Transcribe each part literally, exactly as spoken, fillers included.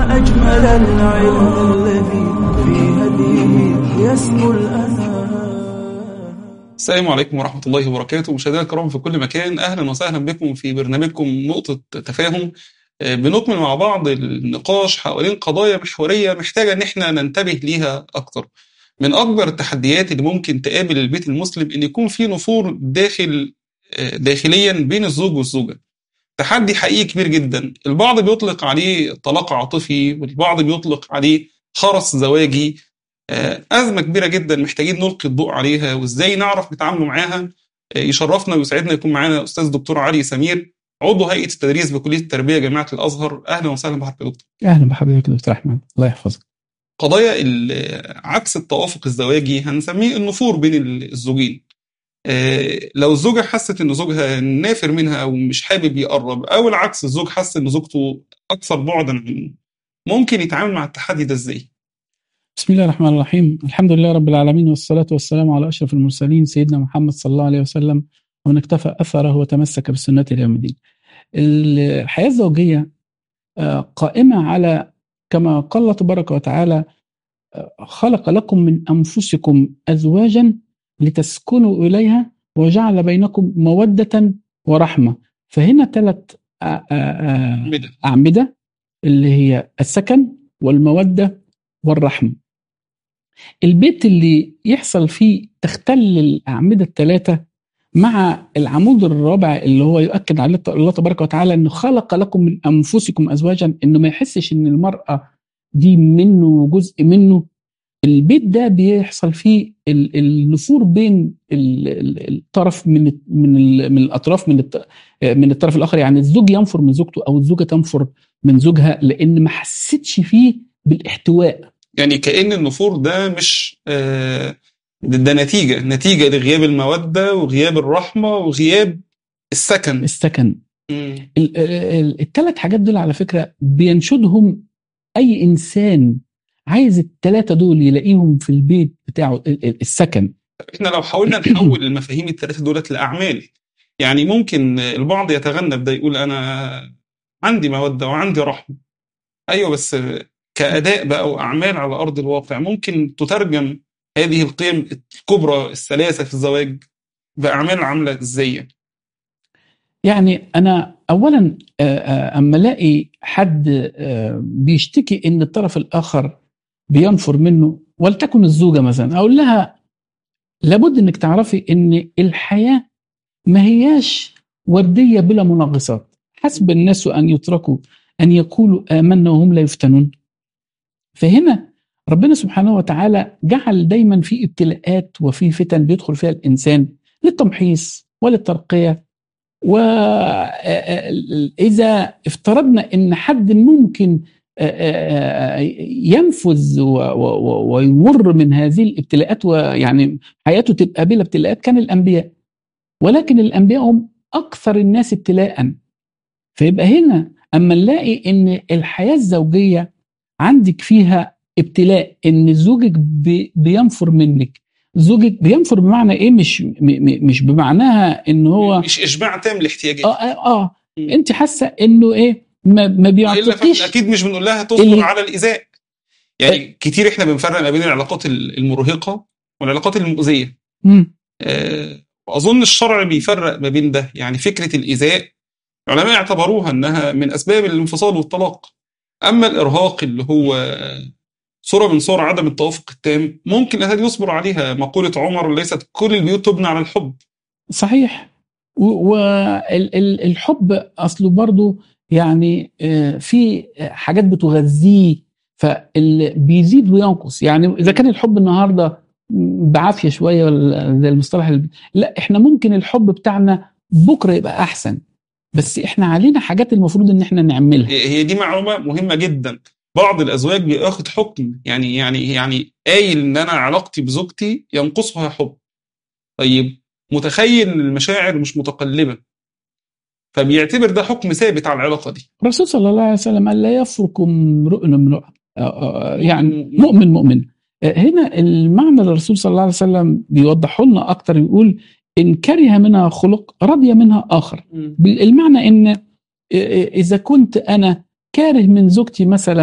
ما أجمل العلم الذي في هديه يسمو الأنام. السلام عليكم ورحمة الله وبركاته. مشاهدينا الكرام في كل مكان، أهلا وسهلا بكم في برنامجكم نقطة تفاهم. بنكمل مع بعض النقاش حوالين قضايا محورية محتاجة إن احنا ننتبه ليها أكتر. من أكبر التحديات اللي ممكن تقابل البيت المسلم إن يكون في نفور داخل داخليا بين الزوج والزوجة. تحدي حقيقي كبير جدا، البعض بيطلق عليه طلاق عاطفي والبعض بيطلق عليه خرس زواجي. أزمة كبيرة جدا محتاجين نلقي الضوء عليها وإزاي نعرف نتعامل معاها. يشرفنا ويسعدنا يكون معانا أستاذ دكتور علي سمير، عضو هيئة التدريس بكلية التربية جامعة الأزهر. أهلا وسهلا بحضرتك يا دكتور. أهلا بحضرتك يا دكتور أحمد، الله يحفظك. قضايا عكس التوافق الزواجي هنسميه النفور بين الزوجين. لو الزوجة حست إن زوجها نافر منها أو مش حابب يقرب، أو العكس الزوج حس إن زوجته أكثر بعدا عنه، ممكن يتعامل مع التحدي ده إزاي؟ بسم الله الرحمن الرحيم، الحمد لله رب العالمين، والصلاة والسلام على أشرف المرسلين سيدنا محمد صلى الله عليه وسلم، ومن اكتفى أثره وتمسك بسنته إلى يوم الدين. الحياة الزوجية قائمة على كما قال تبارك وتعالى: خلق لكم من أنفسكم أزواجا لتسكنوا إليها وجعل بينكم مودة ورحمة. فهنا ثلاث أعمدة اللي هي السكن والمودة والرحمة. البيت اللي يحصل فيه تختل الأعمدة الثلاثة مع العمود الرابع اللي هو يؤكد على الله تبارك وتعالى أنه خلق لكم من أنفسكم أزواجا، أنه ما يحسش أن المرأة دي منه جزء منه. البيت ده بيحصل فيه النفور بين الطرف من من من الأطراف من من الطرف الآخر، يعني الزوج ينفر من زوجته أو الزوجة تنفر من زوجها لأن ما حسيتش فيه بالاحتواء. يعني كأن النفور ده مش آه ده نتيجة نتيجة لغياب المودة وغياب الرحمة وغياب السكن السكن الثلاث حاجات دول على فكرة بينشدهم أي إنسان عايز الثلاثة دول يلاقيهم في البيت بتاعه السكن. احنا لو حاولنا نحول المفاهيم الثلاثة دولت لأعمال، يعني ممكن البعض يتغنى بده يقول أنا عندي مودة وعندي رحمة، أيوة، بس كأداء بقى وأعمال على أرض الواقع ممكن تترجم هذه القيم الكبرى الثلاثة في الزواج بأعمال عاملة إزاي؟ يعني أنا أولا أما ألاقي حد بيشتكي إن الطرف الآخر بينفر منه، ولتكن الزوجة مثلا، أقول لها لابد إنك تعرفي إن الحياة ما هياش وردية بلا منغصات. حسب الناس أن يتركوا أن يقولوا آمنا وهم لا يفتنون. فهنا ربنا سبحانه وتعالى جعل دايما في ابتلاءات وفي فتن بيدخل فيها الإنسان للتمحيص وللترقية. وإذا افترضنا إن حد ممكن ينفذ ويمر من هذه الابتلاءات ويعني حياته تبقى بلا ابتلاءات كان الأنبياء، ولكن الأنبياء هم أكثر الناس ابتلاءً. فيبقى هنا أما نلاقي إن الحياة الزوجية عندك فيها ابتلاء، إن زوجك بينفر منك. زوجك بينفر بمعنى إيه؟ مش مش بمعناها إن هو مش إشباع تام لاحتياجاتك. آه آه, آه. أنت حاسة إنه إيه ما, ما بيعطيكيش. أكيد مش بنقول لها تصبر اللي... على الإيذاء. يعني أه... كتير إحنا بنفرق ما بين العلاقات المرهقة والعلاقات المؤذية. آه... وأظن الشرع بيفرق ما بين ده. يعني فكرة الإيذاء العلماء اعتبروها أنها من أسباب الانفصال والطلاق. أما الإرهاق اللي هو صورة من صور عدم التوافق التام ممكن الأهل يصبر عليها. مقولة عمر: ليست كل البيوت تبنى على الحب. صحيح. والحب أصله برضو يعني في حاجات بتغذيه، فاللي بيزيد وينقص. يعني إذا كان الحب النهاردة بعافية شوية زي المصطلح، لا، إحنا ممكن الحب بتاعنا بكرة يبقى أحسن، بس إحنا علينا حاجات المفروض إن إحنا نعملها. هي دي معلومة مهمة جدا. بعض الأزواج بياخد حكم يعني يعني يعني قايل إن أنا علاقتي بزوجتي ينقصها حب. طيب متخيل إن المشاعر مش متقلبة، فبيعتبر ده حكم ثابت على العلاقة دي. الرسول صلى الله عليه وسلم قال: لا يفرق امرؤ من يعني مؤمن مؤمن. هنا المعنى الرسول صلى الله عليه وسلم بيوضحه لنا أكتر، يقول: إن كره منها خلق رضي منها آخر. المعنى إن إذا كنت أنا كاره من زوجتي مثلا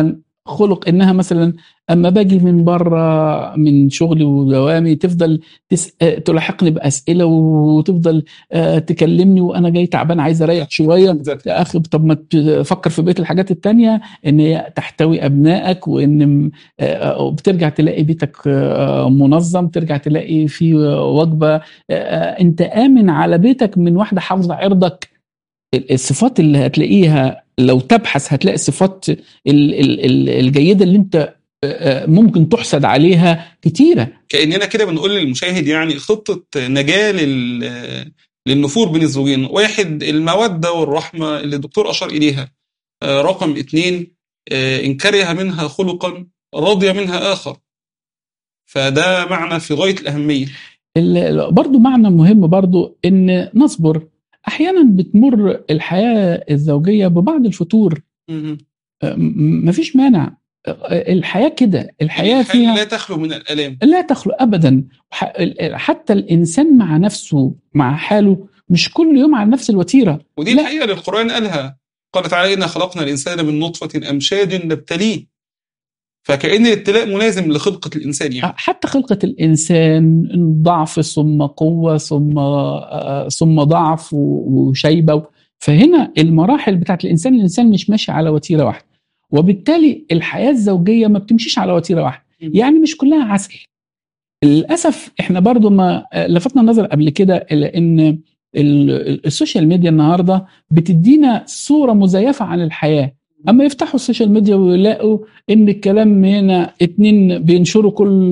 خلق انها مثلا اما باجي من بره من شغلي ودوامي تفضل تس... تلاحقني باسئله وتفضل تكلمني وانا جاي تعبان عايز اريح شويه. اخي طب ما تفكر في بقيه الحاجات التانية ان هي تحتوي ابنائك، وان بترجع تلاقي بيتك منظم، ترجع تلاقي في وجبه، انت امن على بيتك من واحده حافظه عرضك. الصفات اللي هتلاقيها لو تبحث هتلاقي الصفات الجيدة اللي انت ممكن تحسد عليها كتيرة. كأننا كده بنقول للمشاهد يعني خطة نجاة للنفور بين الزوجين. واحد، المودة والرحمة اللي الدكتور أشار إليها. رقم اتنين، إن كره منها خلقا رضي منها آخر. فده معنى في غاية الأهمية. برضو معنى مهم برضو إن نصبر. أحيانا بتمر الحياة الزوجية ببعض الفتور، مفيش مانع، الحياة كده، الحياة فيها لا تخلو من الألام، لا تخلو أبدا. حتى الإنسان مع نفسه مع حاله مش كل يوم على نفس الوتيرة. ودي الحقيقة اللي القرآن قالها، قال تعالى إنا خلقنا الإنسان من نطفة أمشاج نبتليه. فكأن الابتلاء ملازم لخلقة الإنسان يعني. حتى خلقة الإنسان ضعف ثم قوة ثم ثم ضعف وشيبة. فهنا المراحل بتاعت الإنسان، الإنسان مش ماشي على وتيرة واحدة، وبالتالي الحياة الزوجية ما بتمشيش على وتيرة واحدة، يعني مش كلها عسل. للأسف احنا برضو ما لفتنا النظر قبل كده إلى إن السوشيال ميديا النهاردة بتدينا صورة مزيفة عن الحياة. أما يفتحوا السوشيال ميديا ويلاقوا إن الكلام هنا اتنين بينشروا كل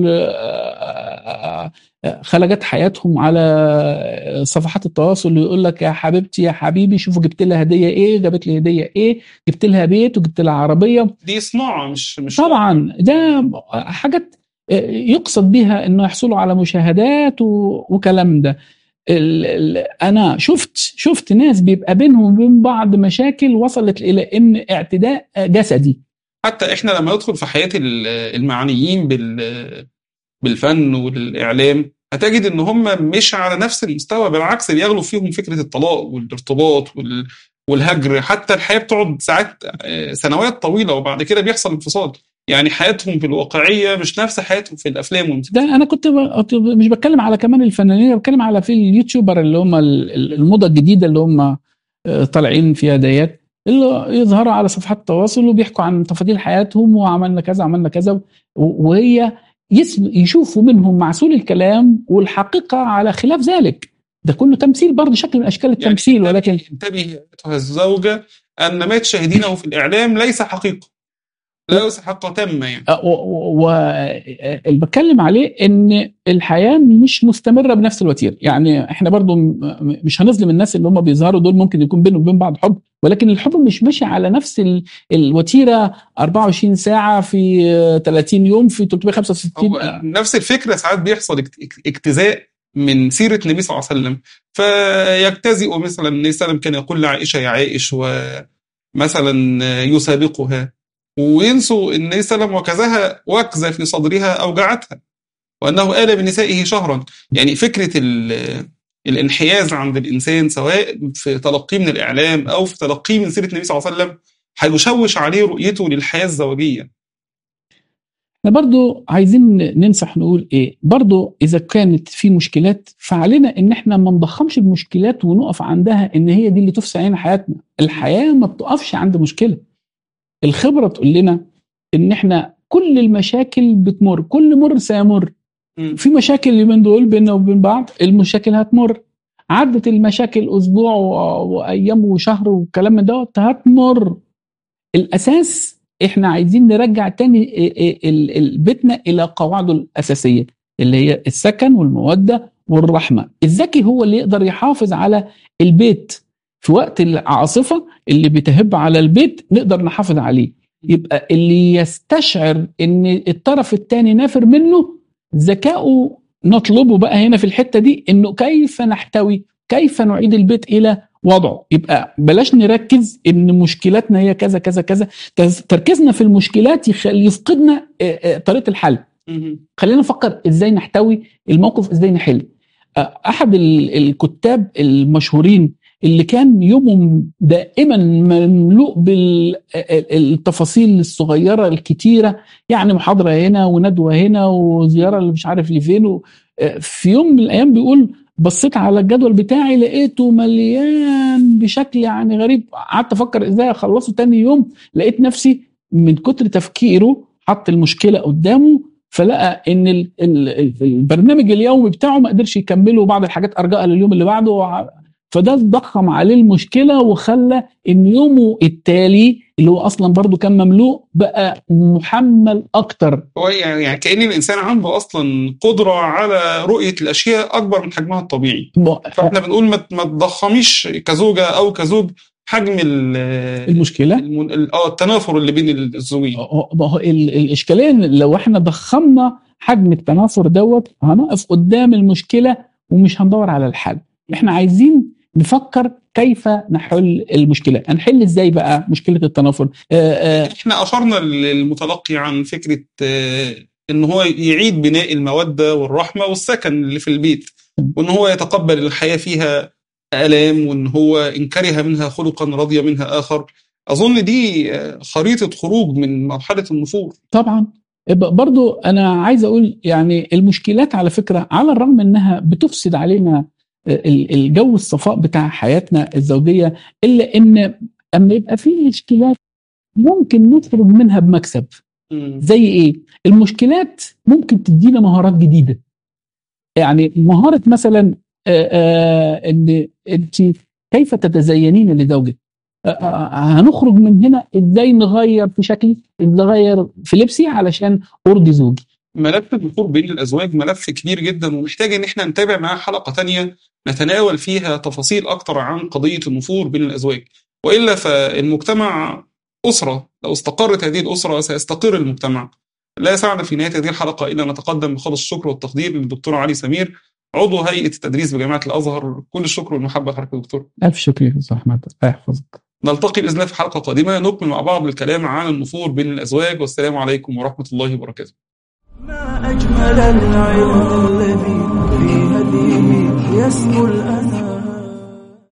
خلاجات حياتهم على صفحات التواصل، ويقول لك يا حبيبتي يا حبيبي شوفوا جبت لها هدية إيه، جابت لي هدية إيه، جبت لها بيت وجبت لها عربية. دي صناعة مش مش طبعا ده حاجات يقصد بها إنه يحصلوا على مشاهدات وكلام ده. أنا شفت شفت ناس بيبقى بينهم وبين بعض مشاكل وصلت إلى إن اعتداء جسدي. حتى إحنا لما ندخل في حياة المعنيين بالفن والإعلام هتجد إن هم مش على نفس المستوى، بالعكس بيغلو فيهم فكرة الطلاق والارتباط والهجر. حتى الحياة بتقعد ساعات سنوات طويلة وبعد كده بيحصل انفصال. يعني حياتهم في الواقعية مش نفس حياتهم في الأفلام. ده أنا كنت مش بتكلم على كمان الفنانين، بتكلم على في اليوتيوبر اللي هم الموضة الجديدة اللي هم طالعين فيها ديات، اللي يظهروا على صفحات التواصل وبيحكوا عن تفاصيل حياتهم وعملنا كذا عملنا كذا، وهي يشوفوا منهم معسول الكلام والحقيقة على خلاف ذلك. ده كله تمثيل برضه، شكل من أشكال التمثيل. يعني ولكن انتبه أيتها الزوجة أن ما تشاهدينه في الإعلام ليس حقيقة، ليس حقيقة تامة يعني. واللي بتكلم عليه إن الحياة مش مستمرة بنفس الوتيرة. يعني إحنا برضه مش هنظلم الناس اللي هم بيظهروا دول، ممكن يكون بينهم وبين بعض حب، ولكن الحب مش ماشي على نفس الوتيرة أربعة وعشرين ساعة في ثلاثين يوم في ثلاثمائة وخمسة وستين. نفس الفكرة ساعات بيحصل اجتزاء من سيرة النبي صلى الله عليه وسلم، فيجتزئ مثلا النبي صلى الله عليه وسلم كان يقول لعائشة يا عائش ومثلا يسابقها، وينسوا ان النبي صلى الله عليه وسلم وكزها وكزة في صدرها أوجعتها، وأنه آل بنسائه شهرا. يعني فكرة الانحياز عند الإنسان سواء في تلقيه من الإعلام أو في تلقيه من سيرة النبي صلى الله عليه وسلم هيشوش عليه رؤيته للحياة الزوجية. احنا برضو عايزين ننصح نقول ايه، برضو اذا كانت في مشكلات فعلينا ان احنا ما نضخمش المشكلات ونقف عندها ان هي دي اللي تفسد علينا حياتنا. الحياة ما بتقفش عند مشكلة. الخبرة تقول لنا ان احنا كل المشاكل بتمر، كل مر سيمر. في مشاكل اليومين دول بيننا وبين بعض، المشاكل هتمر. عدت المشاكل اسبوع وايام وشهر والكلام من ده هتمر. الاساس احنا عايزين نرجع تاني بيتنا الى قواعده الاساسيه اللي هي السكن والموده والرحمه. الذكي هو اللي يقدر يحافظ على البيت في وقت العاصفه اللي بتهب على البيت، نقدر نحافظ عليه. يبقى اللي يستشعر ان الطرف الثاني نافر منه ذكاؤه نطلبه بقى هنا في الحته دي، انه كيف نحتوي، كيف نعيد البيت الى وضعه. يبقى بلاش نركز ان مشكلاتنا هي كذا كذا كذا، تركيزنا في المشكلات يفقدنا طريقه الحل. خلينا نفكر ازاي نحتوي الموقف، ازاي نحل. احد الكتاب المشهورين اللي كان يومهم دائما مملوء بالتفاصيل الصغيرة الكتيرة، يعني محاضرة هنا وندوة هنا وزيارة اللي مش عارف لفين. في يوم من الأيام بيقول بصيت على الجدول بتاعي لقيته مليان بشكل يعني غريب، قعدت أفكر إزاي أخلصه تاني يوم، لقيت نفسي من كتر تفكيره حط المشكلة قدامه، فلقى ان البرنامج اليومي بتاعه ما قدرش يكمله، وبعض الحاجات ارجعها لليوم اللي بعده، فده ضخم عليه المشكله وخلى ان يومه التالي اللي هو اصلا برضو كان مملوء بقى محمل اكتر. هو يعني كأن الانسان عنده اصلا قدره على رؤيه الاشياء اكبر من حجمها الطبيعي، فاحنا بنقول ما تضخميش كزوجه او كزوج حجم المشكله اه التنافر اللي بين الزوجين. الاشكاليه لو احنا ضخمنا حجم التنافر دوت هنقف قدام المشكله ومش هندور على الحل. احنا عايزين نفكر كيف نحل المشكله. هنحل ازاي بقى مشكله التنافر؟ آآ آآ احنا اشرنا للمتلقي عن فكره ان هو يعيد بناء الموده والرحمه والسكن اللي في البيت، وان هو يتقبل الحياه فيها آلام، وإن هو إن كره منها خلقا رضي منها آخر. أظن دي خريطة خروج من مرحلة النفور. طبعا برضو أنا عايز أقول يعني المشكلات على فكرة على الرغم أنها بتفسد علينا الجو الصفاء بتاع حياتنا الزوجية، إلا أن أما يبقى فيه مشكلات ممكن نخرج منها بمكسب. م. زي إيه؟ المشكلات ممكن تدينا مهارات جديدة، يعني مهارة مثلا آآ آآ ان انت كيف تتزينين لزوجك. هنخرج من هنا ازاي نغير في شكلي، نغير في لبسي علشان ارضي زوجي. ملف النفور بين الازواج ملف كبير جدا، ومحتاج ان احنا نتابع معاه حلقه تانية نتناول فيها تفاصيل اكتر عن قضيه النفور بين الازواج، والا فالمجتمع اسره، لو استقرت هذه الاسره سيستقر المجتمع. لا يسعنا في نهايه هذه الحلقه الا نتقدم بخالص الشكر والتقدير للدكتور علي سمير، عضو هيئة التدريس بجامعة الأزهر. كل الشكر والمحبة لحضرتك يا دكتور. ألف شكر يا أستاذ أحمد، الله يحفظك. نلتقي بإذن الله في حلقة قادمة نكمل مع بعض الكلام عن النفور بين الأزواج، والسلام عليكم ورحمة الله وبركاته. ما أجمل العلم الذي في هديه يسمو الأذى.